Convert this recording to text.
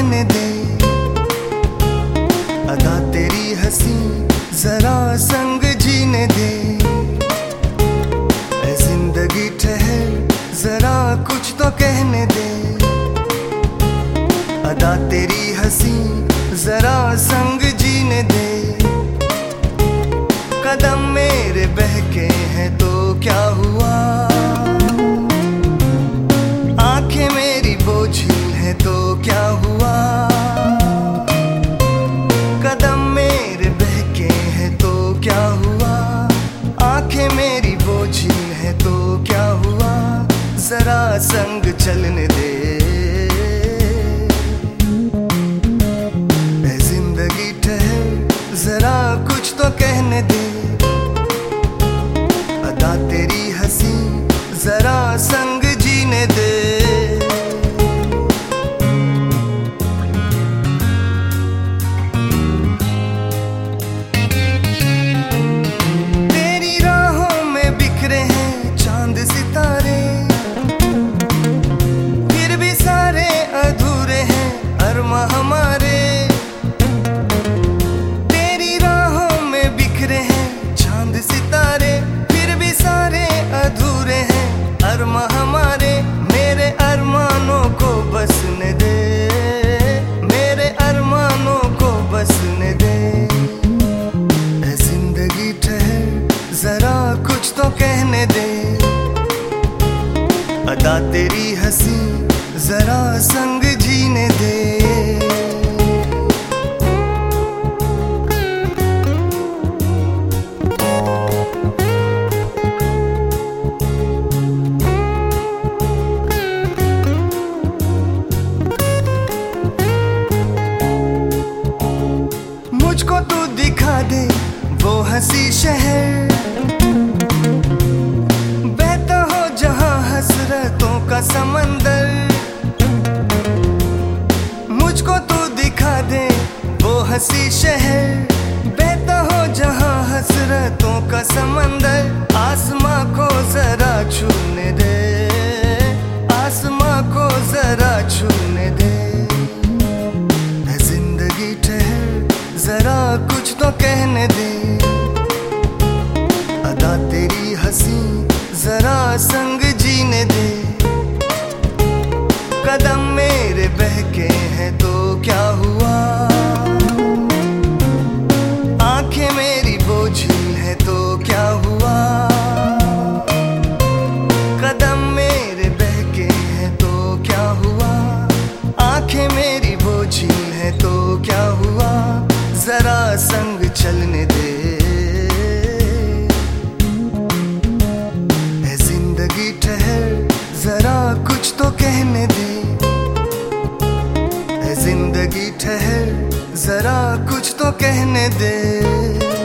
कहने दे। अदा तेरी हंसी जरा संग जीने दे। ऐ जिंदगी ठहर जरा कुछ तो कहने दे। अदा तेरी हंसी जरा संग जीने दे। कदम मेरे बहके हैं तो क्या हुआ, आंखें मेरी बोझिल है तो क्या हुआ। कदम मेरे बहके हैं तो क्या हुआ, आंखें मेरी बोझिल है तो क्या हुआ। जरा संग चलने दे। ऐ जिंदगी ठहर जरा कुछ तो कहने दे। अदा तेरी हंसी जरा संग जीने दे। तेरी राहों में बिखरे हैं चांद सितारे, फिर भी सारे अधूरे हैं अरमा हमारे। तेरी राहों में बिखरे हैं चांद सितारे, फिर भी सारे अधूरे हैं अरमा हमारे। मेरे अरमानों को बसने दे, मेरे अरमानों को बसने दे। ऐ जिंदगी ठहर जरा कुछ तो कहने दे। अदा तेरी हंसी जरा संग जीने दे। मुझको तू दिखा दे वो हंसी शहर, बहता हो जहां हसरतों का समंदर। मुझको तू दिखा दे वो हंसी शहर, बहता हो जहां हसरतों का समंदर। आसमां को जरा छूने दे, आसमां को जरा छूने दे। ऐ जिंदगी ठहर जरा कुछ तो कहने दे। अदा तेरी हंसी जरा संग जीने दे। कदम मेरे बहके हैं तो क्या हुआ, आंखें मेरी बोझिल है तो क्या हुआ। कदम मेरे बहके हैं तो क्या हुआ, आंखें मेरी बोझिल है तो क्या हुआ। जरा संग चलने दे। ऐ जिंदगी ठहर जरा कुछ तो कहने दे। ऐ जिंदगी ठहर जरा कुछ तो कहने दे।